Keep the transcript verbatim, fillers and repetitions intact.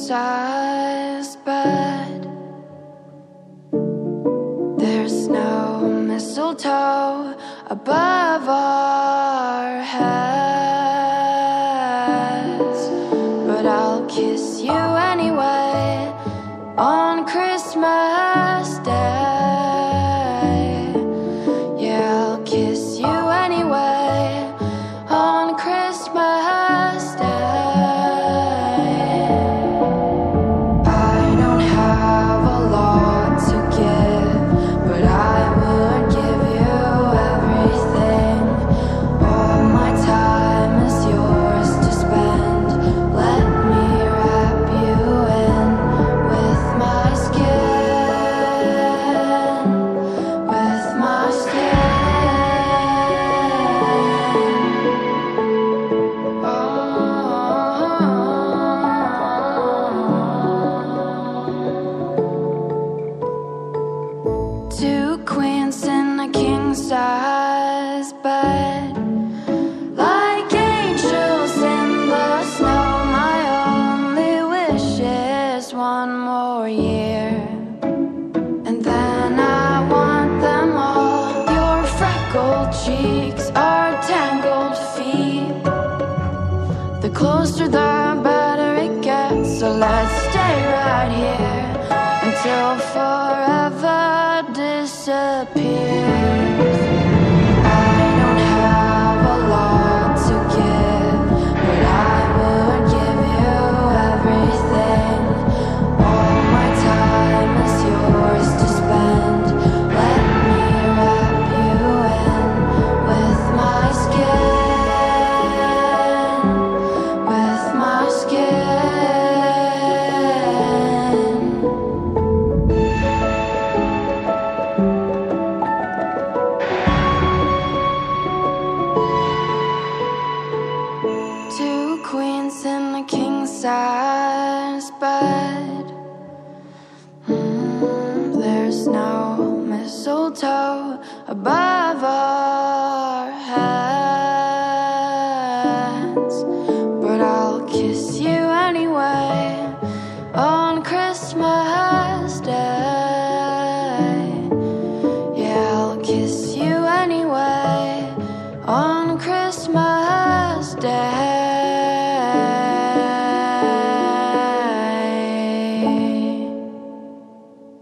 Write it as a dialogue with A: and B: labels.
A: king-sized bed. There's no mistletoe above our heads, but I'll kiss you anyway on Christmas Day. Yeah, I'll kiss you anyway on Christmas Day. I don't have a lot to give, but I would give you everything. All my time is yours to spend. Let me wrap you in with my skin, with my skin. Oh. Two queens in a king-size bed, like angels in the snow. My only wish is one more year, and then I want them all. Your freckled cheeks, our tangled feet. The closer the better it gets, so let's stay right here until forever disappears. I don't have a lot to give, but I would give you everything. All my time is yours to spend. Let me wrap you in with my skin, with my skin. Two queens in a king-size bed. Mm, there's no mistletoe above our heads, but I'll kiss you anyway on Christmas Day. Yeah, I'll kiss you anyway on Christmas Day.